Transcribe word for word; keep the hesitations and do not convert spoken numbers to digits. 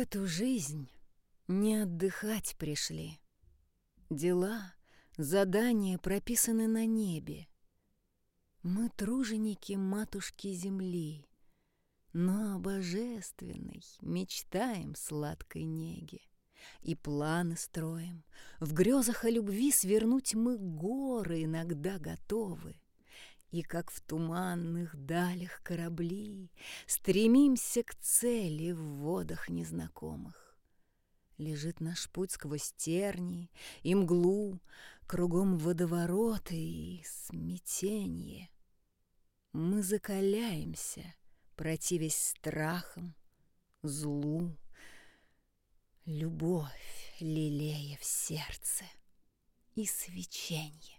эту жизнь не отдыхать пришли. Дела, задания прописаны на небе. Мы труженики матушки земли, но о божественной мечтаем сладкой неге. И планы строим, в грезах о любви свернуть мы горы иногда готовы. И как в туманных далях корабли стремимся к цели в водах незнакомых. Лежит наш путь сквозь тернии и мглу, кругом водовороты и смятенье. Мы закаляемся, противясь страхам, злу, любовь лелея в сердце и свеченье.